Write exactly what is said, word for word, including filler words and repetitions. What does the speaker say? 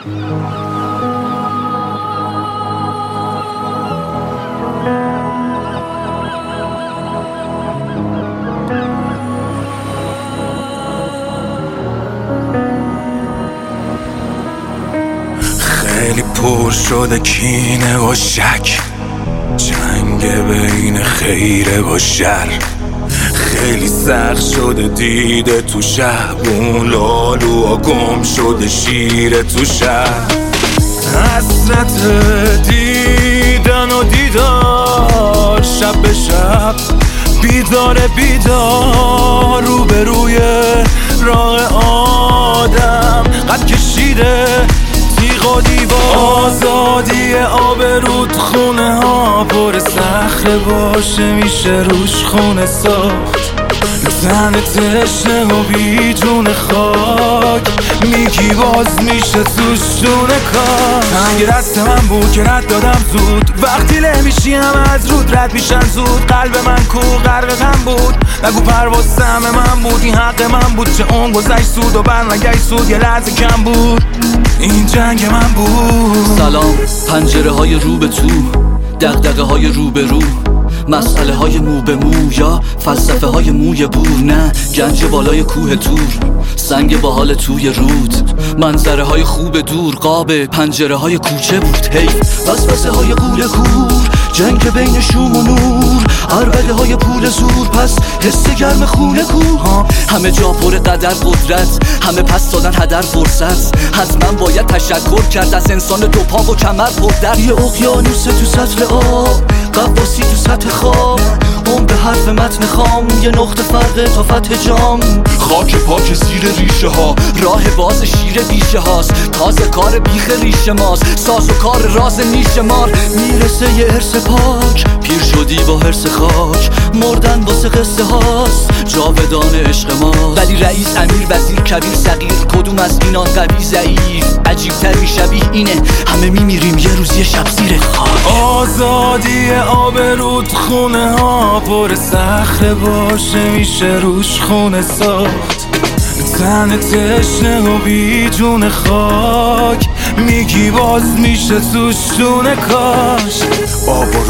خیلی پر شده کینه و شک، جنگ بین خیره و شر. خیلی سخت شده دیده تو شب، اون لالو و گم شده شیر تو شب. حسرت دیدن و دیدار، شب به شب بیدار بیدار، روبروی راه آدم قد کشیده تیغ و دیوار. آزادی آبرود خونه ها پر صخره باشه، میشه روش خونه ساخت. زن تشنه و بی جون خاک، میگی باز میشه توش دونه کار. تنگ دست من بود که رد دادم زود، وقتی له میشی هم از رود رد میشن زود. قلب من کو غرق غم بود، نگو پرواز سهم من بود، این حق من بود. چه اون گذشت سود و بر نگشت سود، یه لحظه کم بود، این جنگ من بود. سلام، پنجره های رو به تو، دغدغه های رو به رو، مسئله های مو به مو یا فلسفه های موی بور. نه گنج بالای کوه تور، سنگ باحال توی رود، منظره های خوب دور، قاب پنجره های کوچه بود. حیف وسوسه های قول کور، جنگ بین شوم و نور، عربده های پول زور، پس حس گرم خونه کو. همه جا پر قدر قدرت، همه پس دادن هدر فرصت. حتما باید تشکر کرد از انسان دو پا و کمر پر در. یه اقیانوس تو سطل آب، قواسی تو سطح خواب، اون به حرف متن خام، یه نقطه فرق تا فتح جام. خاک پاک زیر ریشه ها، راه باز شیر بیشه هاست. تازه کار بیخ ریشه ماست، ساز و کار راز نیش مار. میرسه یه ارث پاک، پیر شدی با حرس خاک، مردن واسه قصه هاست، جاودان عشق ما. ولی رئیس امیر وزیر کبیر صغیر، کدوم از اینان قوی ضعیف؟ عجیبتر میشبیه اینه، همه میمیریم یه روز یه شب زیر خاک. آزادی آبرود خونه ها پر صخره باشه، میشه روش خونه ساخت. تن تشنه و بی جون خاک، میگی باز میشه توش دونه کاش. آب